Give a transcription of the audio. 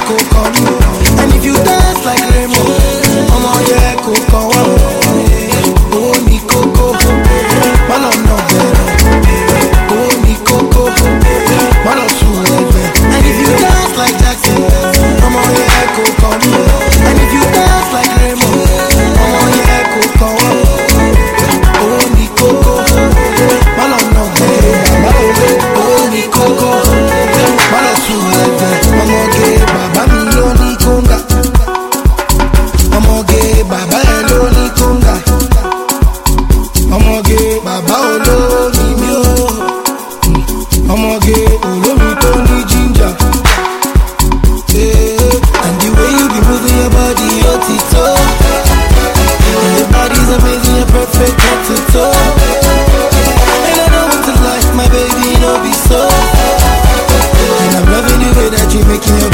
And if you dance like Raymond, I'm on your coco. Oh, ni coco, man, I'm not better. Oh, ni coco, man, I'm too late. And if you dance like Jackson, I'm on your coco. And if you dance like Raymond, I'm on your coco. Oh, ni coco, man, I'm not better. Oh, ni coco, man, I'm too late. I'm on gay, baba, me only conga. I'm on gay, baba, only conga. I'm on gay, baba, only me. I'm on gay, only ginger. And the way you be moving your body, your tito. And your body's amazing, you're perfect head to toe. And I don't want to lie, my baby, no be so. And I'm loving the way that you're making your